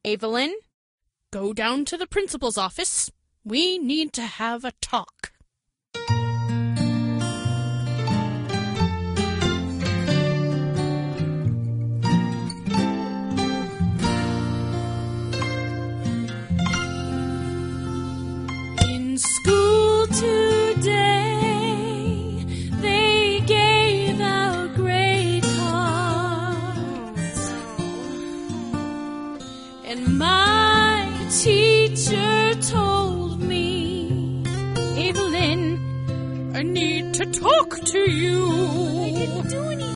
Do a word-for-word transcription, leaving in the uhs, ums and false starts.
Evelyn, go down to the principal's office. We need to have a talk. In school today, they gave out grade cards, and my teacher told me, Evelyn, I need to talk to you.